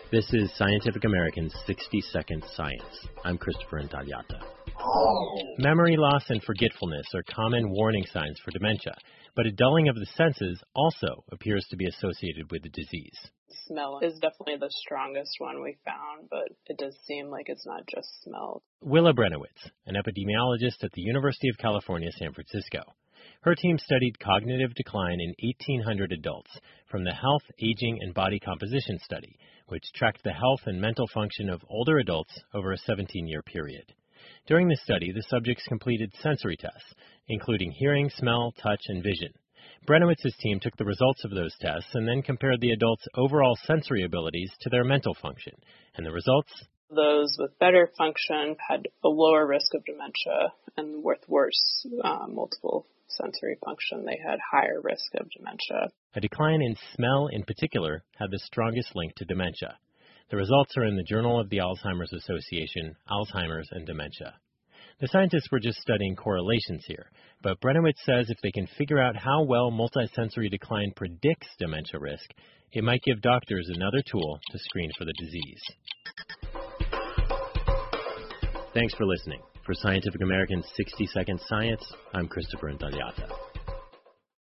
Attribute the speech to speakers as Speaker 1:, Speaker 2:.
Speaker 1: This is Scientific American's 60-Second Science. I'm Christopher Intagliata. Memory loss and forgetfulness are common warning signs for dementia, but a dulling of the senses also appears to be associated with the disease.
Speaker 2: Smell is definitely the strongest one we found, but it does seem like it's not just smell.
Speaker 1: Willa Brenowitz, an epidemiologist at the University of California, San Francisco. Her team studied cognitive decline in 1,800 adults from the Health, Aging, and Body Composition Study, which tracked the health and mental function of older adults over a 17-year period. During the study, the subjects completed sensory tests, including hearing, smell, touch, and vision. Brenowitz's team took the results of those tests and then compared the adults' overall sensory abilities to their mental function. And the results?
Speaker 2: Those with better function had a lower risk of dementia, and with worse multiple sensory function, they had higher risk of dementia.
Speaker 1: A decline in smell in particular had the strongest link to dementia. The results are in the Journal of the Alzheimer's Association, Alzheimer's and Dementia. The scientists were just studying correlations here, but Brenowitz says if they can figure out how well multisensory decline predicts dementia risk, it might give doctors another tool to screen for the disease. Thanks for listening. For Scientific American's 60-Second Science, I'm Christopher Intagliata.